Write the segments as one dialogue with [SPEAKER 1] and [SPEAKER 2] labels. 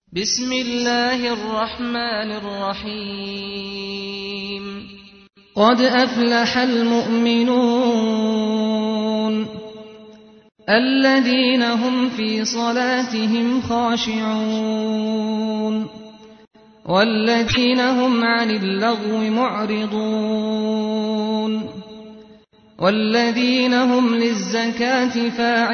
[SPEAKER 1] بسم الله الرحمن الرحيم قد أفلح المؤمنون الذين هم في صلاتهم خاشعون والذين هم عن اللغو معرضون والذين هم للزكاة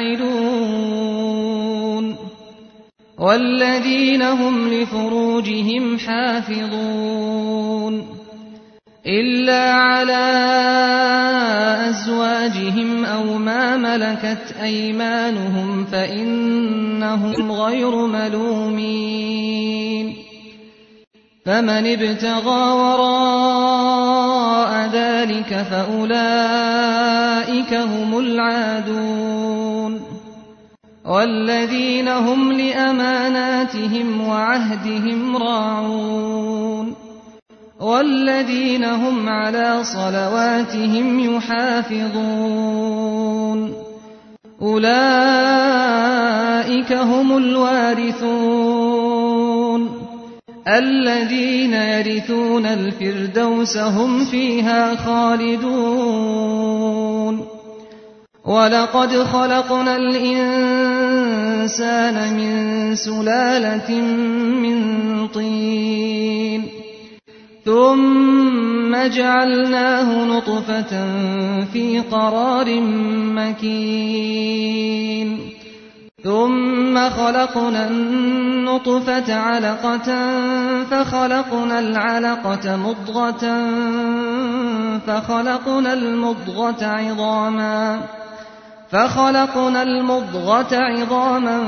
[SPEAKER 1] فاعلون والذين هم لفروجهم حافظون إلا على أزواجهم أو ما ملكت أيمانهم فإنهم غير ملومين فمن ابتغى وراء ذلك فأولئك هم العادون والذين هم لأماناتهم وعهدهم راعون والذين هم على صلواتهم يحافظون أولئك هم الوارثون الذين يرثون الفردوس هم فيها خالدون ولقد خلقنا الإنسان من سلالة من طين ثم جعلناه نطفة في قرار مكين ثم خلقنا النطفة علقة فخلقنا العلقة مضغة فخلقنا المضغة عظاما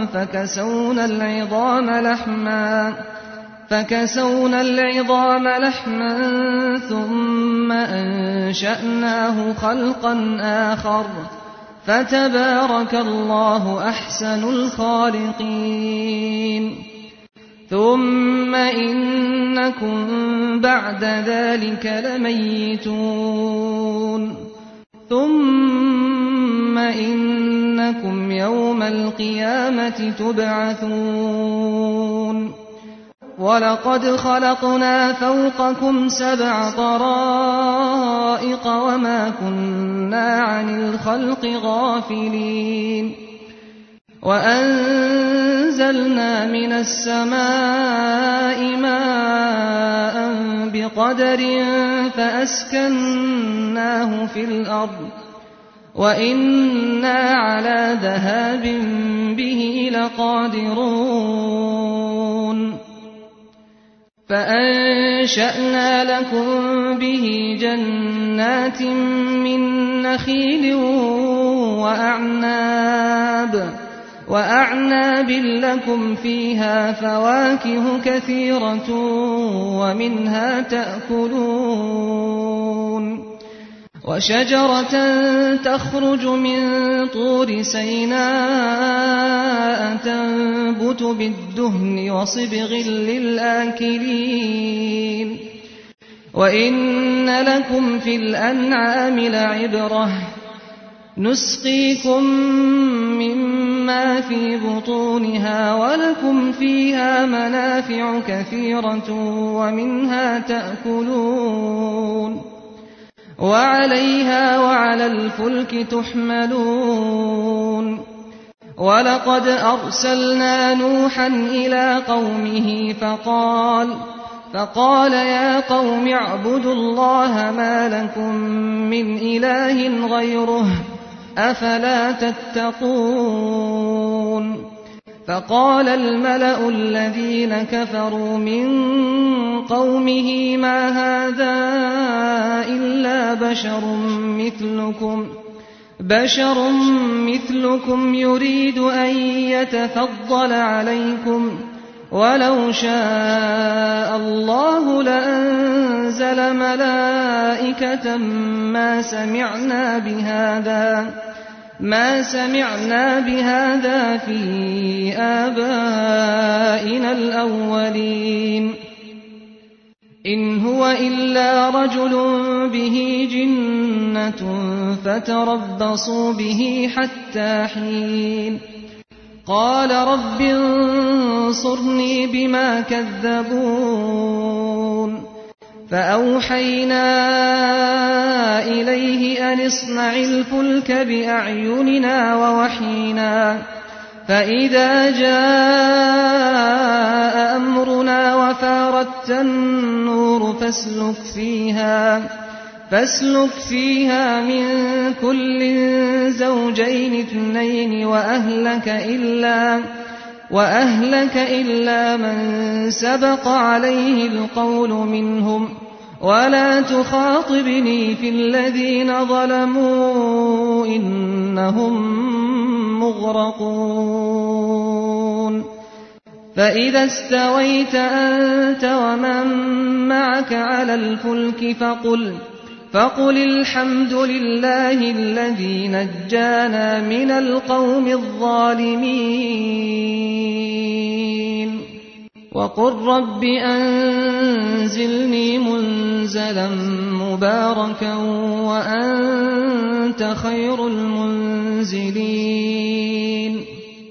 [SPEAKER 1] فكسونا العظام لحما ثم أنشأناه خلقا آخر فتبارك الله أحسن الخالقين ثم إنكم بعد ذلك لميتون ثم إنكم يوم القيامة تبعثون ولقد خلقنا فوقكم 7 طرائق وما كنا عن الخلق غافلين وأنزلنا من السماء ماء بقدر فأسكناه في الأرض وإنا على ذهاب به لقادرون فأنشأنا لكم به جنات من نخيل وأعناب لكم فيها فواكه كثيرة ومنها تأكلون وشجرة تخرج من طور سيناء تنبت بالدهن وصبغ للآكلين وإن لكم في الأنعام لعبرة نسقيكم مما في بطونها ولكم فيها منافع كثيرة ومنها تأكلون وعليها وعلى الفلك تحملون ولقد أرسلنا نوحا إلى قومه فقال يا قوم اعبدوا الله ما لكم من إله غيره أفلا تتقون فقال الملأ الذين كفروا من قومه ما هذا إلا بشر مثلكم يريد أن يتفضل عليكم ولو شاء الله لأنزل ملائكة ما سمعنا بهذا في آبائنا الأولين إن هو إلا رجل به جنة فتربصوا به حتى حين قال رب انصرني بما كذبون فأوحينا إليه أن اصنع الفلك بأعيننا ووحينا فإذا جاء أمرنا وفارت النور فاسلك فيها من كل زوجين اثنين وأهلك إلا من سبق عليه القول منهم ولا تخاطبني في الذين ظلموا إنهم مغرقون فإذا استويت أنت ومن معك على الفلك فقل الحمد لله الذي نجانا من القوم الظالمين وقل رب أنزلني منزلا مباركا وأنت خير المنزلين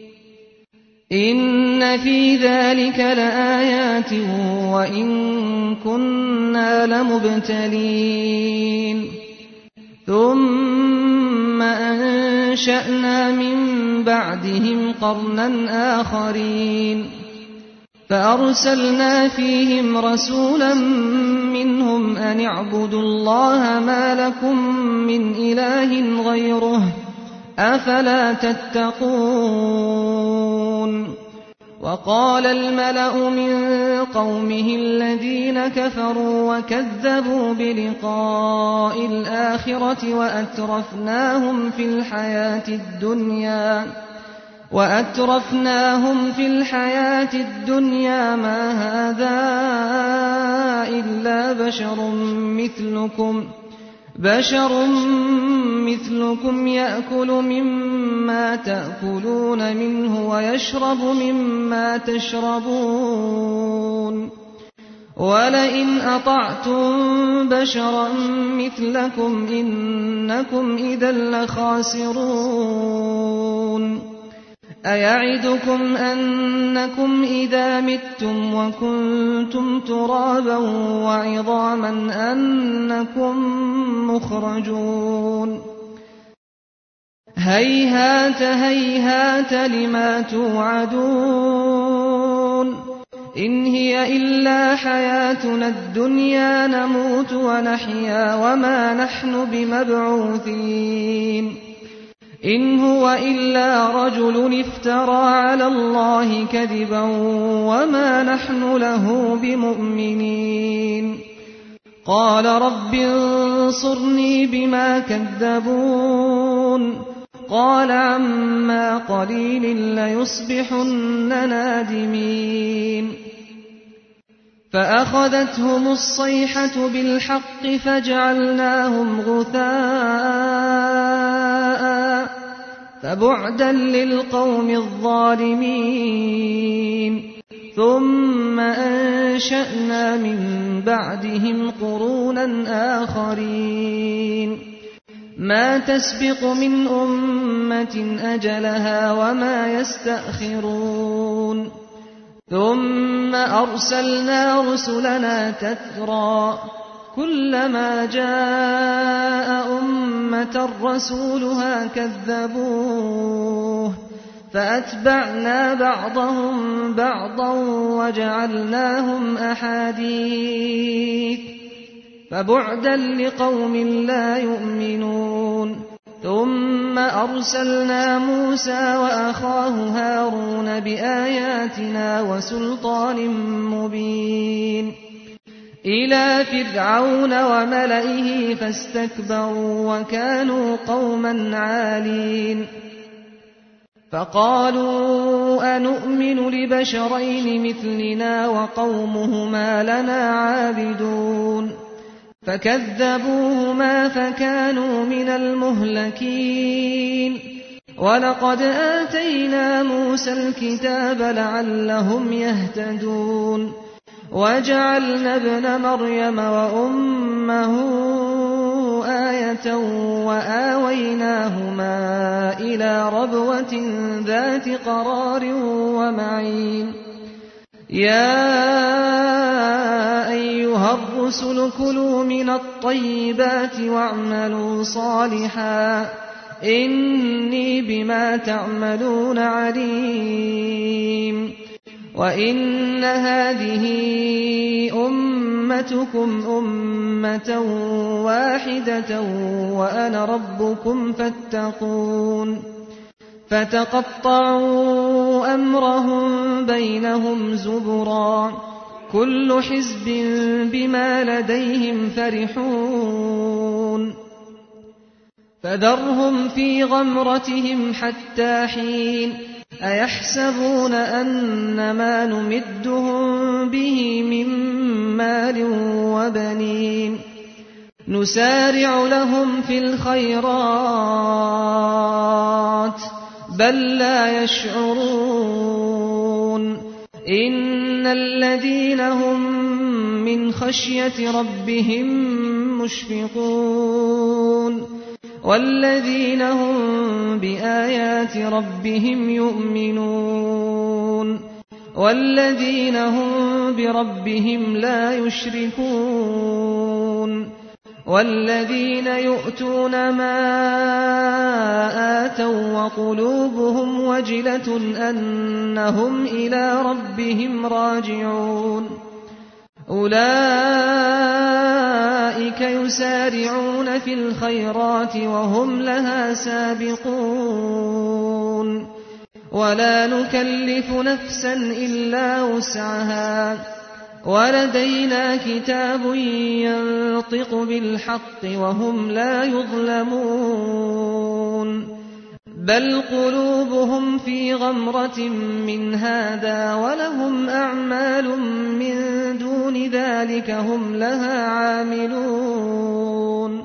[SPEAKER 1] إن في ذلك لآيات وإن كنا لمبتلين ثم أنشأنا من بعدهم قرنا آخرين فأرسلنا فيهم رسولا منهم أن اعبدوا الله ما لكم من إله غيره أفلا تتقون وقال الملأ من قومه الذين كفروا وكذبوا بلقاء الآخرة وأترفناهم في الحياة الدنيا ما هذا إلا بشر مثلكم يأكل مما تأكلون منه ويشرب مما تشربون ولئن أطعتم بشرا مثلكم إنكم إذا لخاسرون أيعدكم أنكم إذا متم وكنتم ترابا وعظاما أنكم مخرجون هيهات هيهات لما توعدون إن هي إلا حياتنا الدنيا نموت ونحيا وما نحن بمبعوثين إن هو إلا رجل افترى على الله كذبا وما نحن له بمؤمنين قال رب انصرني بما كذبون قال عما قليل ليصبحن نادمين فأخذتهم الصيحة بالحق فجعلناهم غثاء فبعدا للقوم الظالمين ثم أنشأنا من بعدهم قرونا آخرين ما تسبق من أمة أجلها وما يستأخرون ثم أرسلنا رسلنا تترى كلما جاء أمة رسولها كذبوه فأتبعنا بعضهم بعضا وجعلناهم أحاديث فبعدا لقوم لا يؤمنون ثم أرسلنا موسى وأخاه هارون بآياتنا وسلطان مبين إلى فرعون وملئه فاستكبروا وكانوا قوما عالين فقالوا أنؤمن لبشرين مثلنا وقومهما لنا عابدون فكذبوهما فكانوا من المهلكين ولقد آتينا موسى الكتاب لعلهم يهتدون وجعلنا ابن مريم وأمه آية فاكهة وآويناهما إلى ربوة ذات قرار ومعين يا أيها الرسل كلوا من الطيبات واعملوا صالحا إني بما تعملون عليم وإن هذه أمتكم أمة واحدة وأنا ربكم فاتقون فتقطعوا أمرهم بينهم زبرا كل حزب بما لديهم فرحون فذرهم في غمرتهم حتى حين أيحسبون أن ما نمدهم به من مال وبنين نسارع لهم في الخيرات بل لا يشعرون إن الذين هم من خشية ربهم مشفقون والذين هم بآيات ربهم يؤمنون والذين هم بربهم لا يشركون والذين يؤتون ما آتوا وقلوبهم وجلة أنهم إلى ربهم راجعون أولئك يسارعون في الخيرات وهم لها سابقون ولا نكلف نفسا إلا وسعها ولدينا كتاب ينطق بالحق وهم لا يظلمون بل قلوبهم في غمرة من هذا ولهم أعمال من دون ذلك هم لها عاملون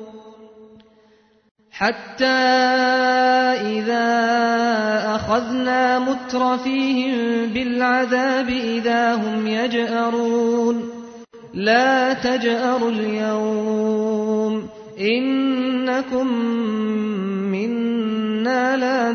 [SPEAKER 1] حتى إذا أخذنا مترفيهم بالعذاب إذا هم يجأرون لا تجأروا اليوم إنكم منا لا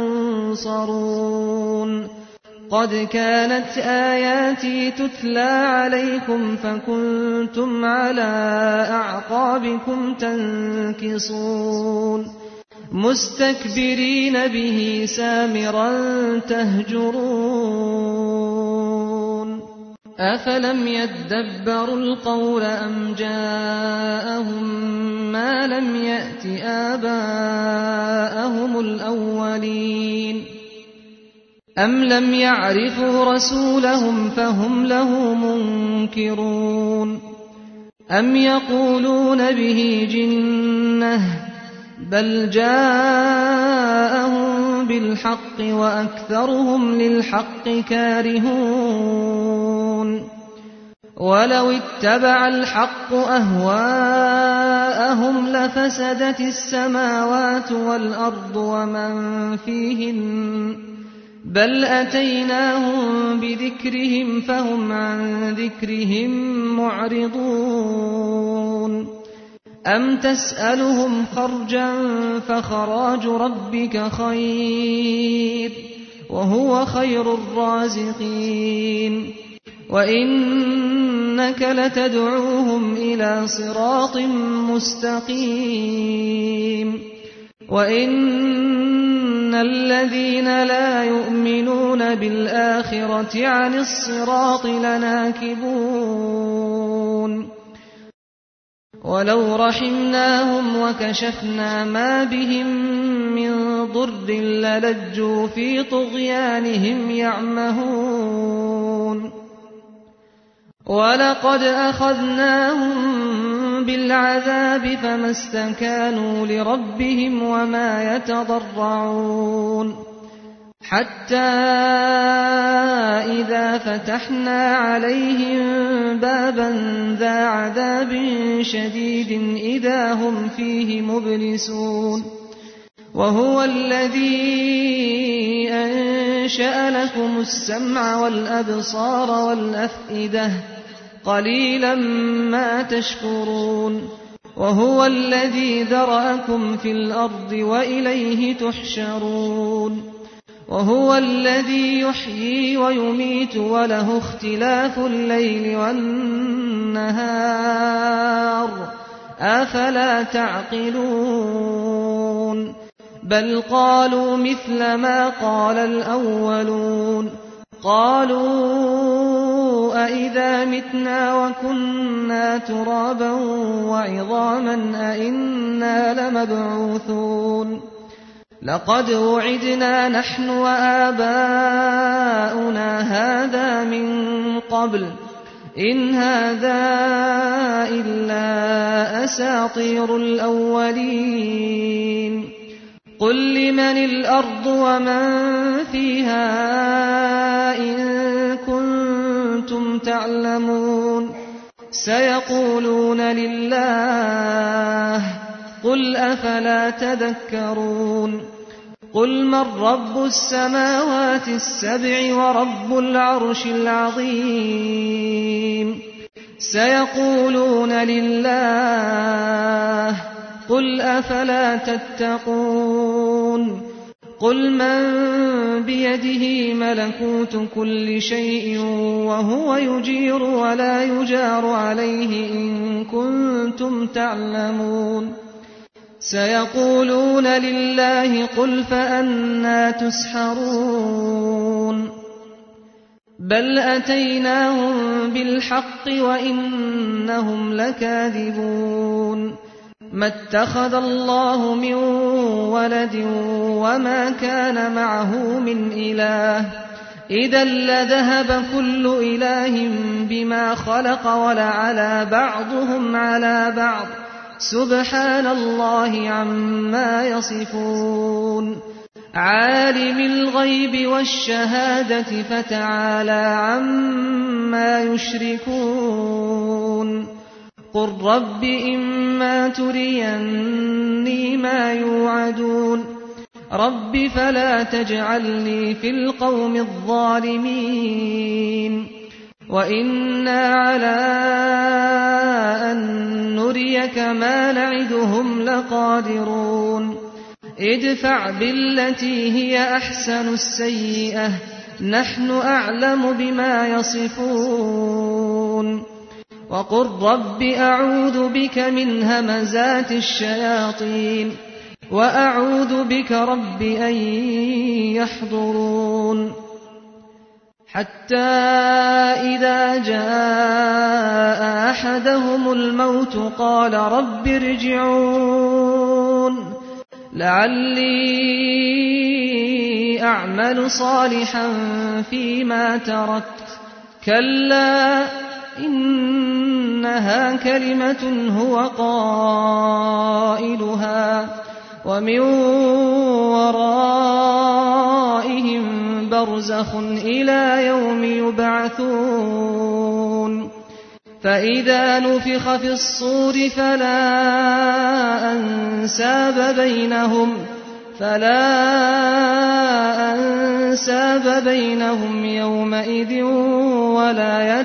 [SPEAKER 1] تنصرون قد كانت آياتي تتلى عليكم فكنتم على أعقابكم تنكصون مستكبرين به سامرا تهجرون أفلم يدبروا القول أم جاءهم ما لم يأت آباءهم الأولين أم لم يعرفوا رسولهم فهم له منكرون أم يقولون به جنة بل جاءهم بالحق وأكثرهم للحق كارهون ولو اتبع الحق أهواءهم لفسدت السماوات والأرض ومن فيهن بل أتيناهم بذكرهم فهم عن ذكرهم معرضون أم تسألهم خرجا فخراج ربك خير وهو خير الرازقين وإنك لتدعوهم إلى صراط مستقيم وإن الذين لا يؤمنون بالآخرة عن الصراط لناكبون ولو رحمناهم وكشفنا ما بهم من ضر للجوا في طغيانهم يعمهون ولقد أخذناهم بالعذاب فما استكانوا لربهم وما يتضرعون حتى إذا فتحنا عليهم بابا ذا عذاب شديد إذا هم فيه مبلسون وهو الذي أنشأ لكم السمع والأبصار والأفئدة قليلا ما تشكرون وهو الذي ذرأكم في الأرض وإليه تحشرون وهو الذي يحيي ويميت وله اختلاف الليل والنهار أفلا تعقلون بل قالوا مثل ما قال الأولون قالوا أئذا متنا وكنا ترابا وعظاما أئنا لمبعوثون لقد وعدنا نحن وآباؤنا هذا من قبل إن هذا إلا أساطير الأولين قل لمن الأرض ومن فيها إن كنتم تعلمون سيقولون لله قل أفلا تذكرون قل من رب السماوات السبع ورب العرش العظيم سيقولون لله قل أفلا تتقون قل من بيده ملكوت كل شيء وهو يجير ولا يجار عليه إن كنتم تعلمون سيقولون لله قل فأنى تسحرون بل أتيناهم بالحق وإنهم لكاذبون ما اتخذ الله من ولد وما كان معه من إله إذا لذهب كل إله بما خلق ولعلى بعضهم على بعض سبحان الله عما يصفون عالم الغيب والشهادة فتعالى عما يشركون قل رب إما تريني ما يوعدون رب فلا تجعلني في القوم الظالمين وإنا على أن نريك ما نعدهم لقادرون ادفع بالتي هي أحسن السيئة نحن أعلم بما يصفون وقل رب أعوذ بك من همزات الشياطين وأعوذ بك رب أن يحضرون حتى إذا جاء أحدهم الموت قال رب ارجعون لعلي أعمل صالحا فيما تركت كلا إنها كلمة هو قائلها ومن ورائهم برزخ إلى يوم يبعثون فإذا نفخ في الصور فلا أنساب بينهم يومئذ ولا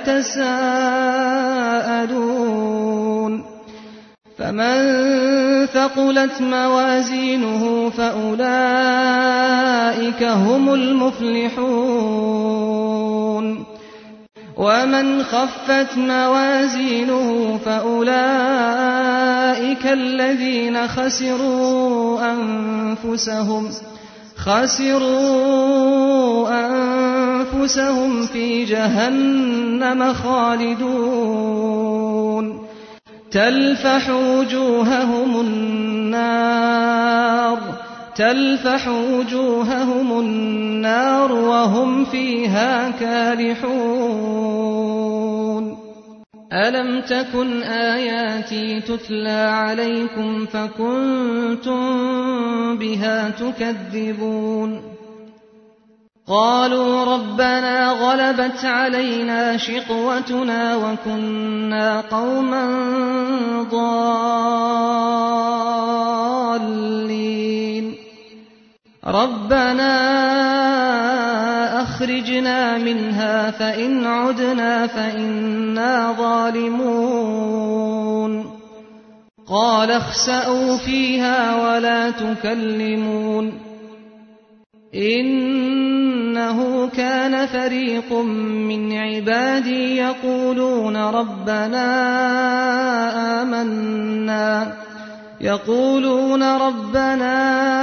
[SPEAKER 1] يتساءلون فمن ثقلت موازينه فأولئك هم المفلحون ومن خفت موازينه فأولئك الذين خسروا أنفسهم في جهنم خالدون تلفح وجوههم النار وهم فيها كالحون ألم تكن آياتي تتلى عليكم فكنتم بها تكذبون قالوا ربنا غلبت علينا شقوتنا وكنا قوما ضالين ربنا أخرجنا منها فإن عدنا فإنا ظالمون قال اخسأوا فيها ولا تكلمون إنه كان فريق من عبادي يقولون ربنا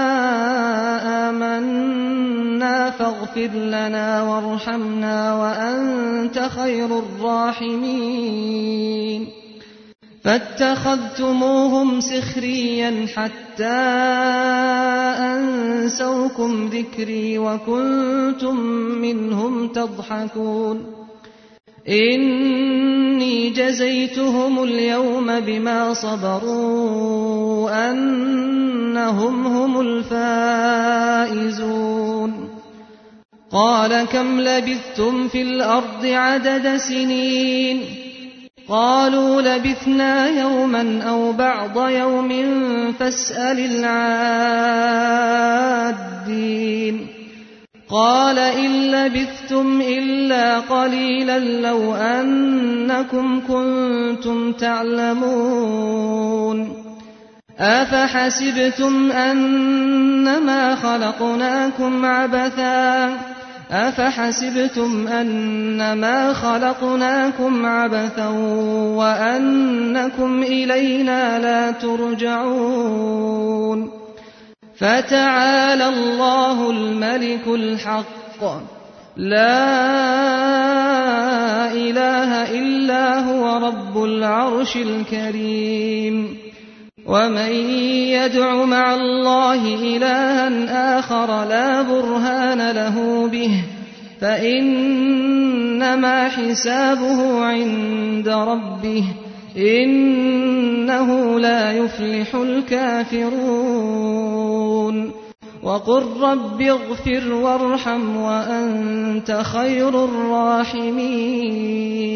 [SPEAKER 1] آمنا فاغفر لنا وارحمنا وأنت خير الراحمين فاتخذتموهم سخريا حتى أنسوكم ذكري وكنتم منهم تضحكون إني جزيتهم اليوم بما صبروا أنهم هم الفائزون قال كم لبثتم في الأرض عدد سنين قالوا لبثنا يوما أو بعض يوم فاسأل العادين قال إن لبثتم إلا قليلا لو أنكم كنتم تعلمون أفحسبتم أنما خلقناكم عبثا وأنكم إلينا لا ترجعون فتعالى الله الملك الحق لا إله إلا هو رب العرش الكريم ومن يدع مع الله إلها آخر لا برهان له به فإنما حسابه عند ربه إنه لا يفلح الكافرون وقل رب اغفر وارحم وأنت خير الراحمين